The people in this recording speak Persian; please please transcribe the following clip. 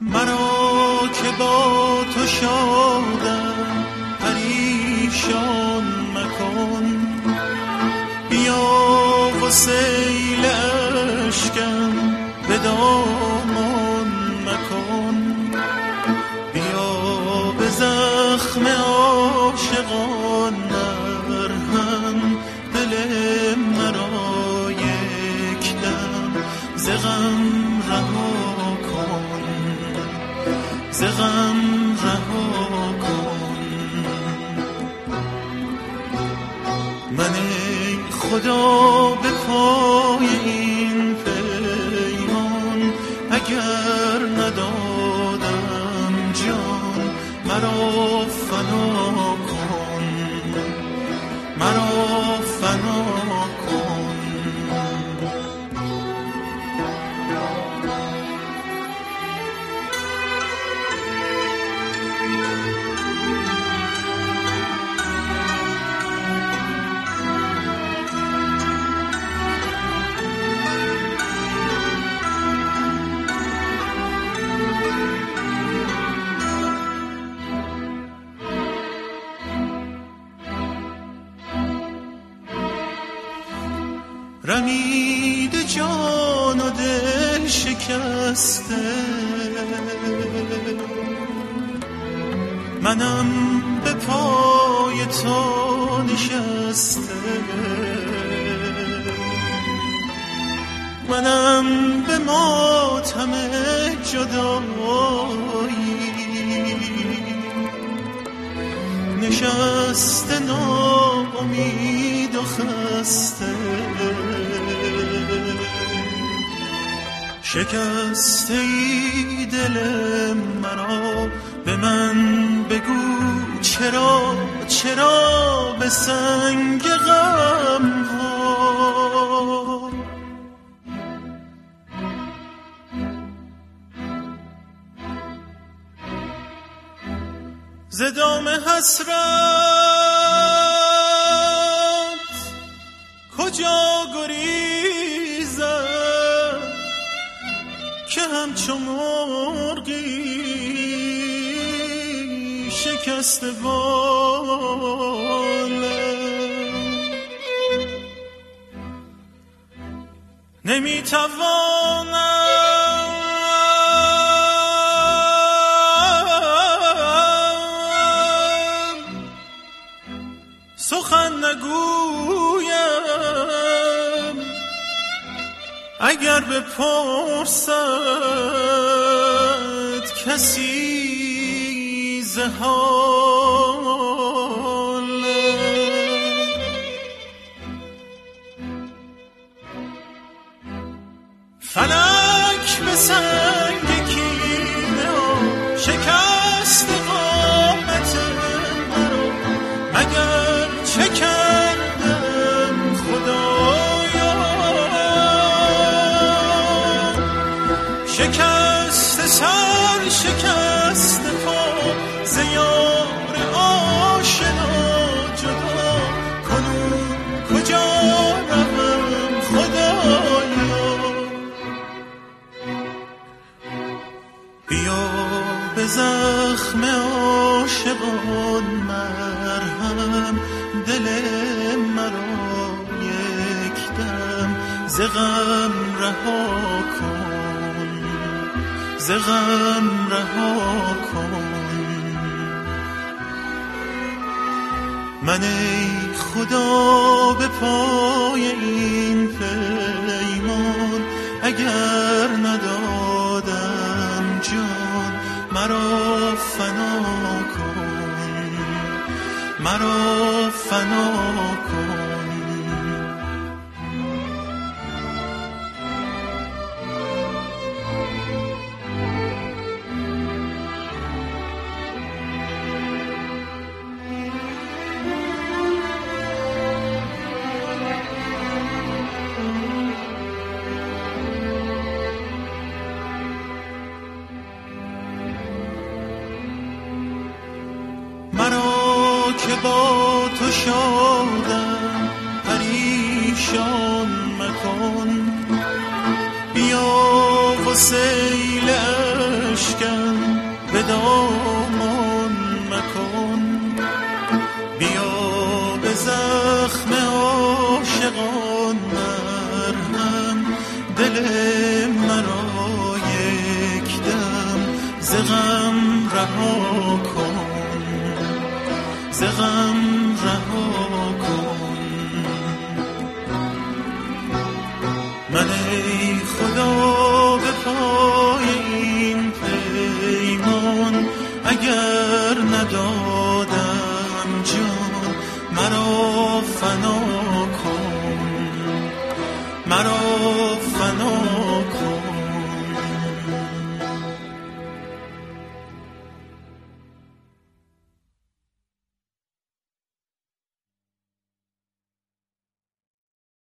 مرا که با تو شادم پریشان مکن، بیا و سیل اشکم به دامان مکن، بیا به زخم عاشقان مرهم، دل مرا یک دم ز غم رها کن، ز غم رها کن. من ای خدا به پای این پیمان اگر ندادم جان، مرا فنا کن، مرا فنا کن. رمید جان و دل شکسته، منم به پای تو نشسته، منم به ماتم جدایی نشسته، ناامید و خسته، شکسته ای دل مرا. به من بگو چرا، چرا به سنگ غم ها ز دام حسرت کجا گریزم که همچو مرغی شکسته بالم، نمیتوانم سخن نگویم، اگر بپرسد کسی ز حالم. فلک به سنگ کینه و شکست قامت مرا، مگر چه کردم خدایا؟ شکست سر، شکست پا، ز یار آشنا جدا، کنون کجا روم خدایا؟ بیا به زخم عاشقان مرهم، دل مرا یک دم ز غم رها کن، ز غم رها کن. من ای خدا به پای این پیمان اگر ندادم جان، مرا فنا کن، مرا فنا کن. مرا که با تو شادم پریشان مکن، بیا و سیل اشکم مدامان مکن. بیا به زخم عاشقان مرهم، دل مرا یک دم ز غم رها کن، ز غم رها کن. من ای خدا به پای این پیمان اگر ندادم جان، مرا فنا کن، مرا فنا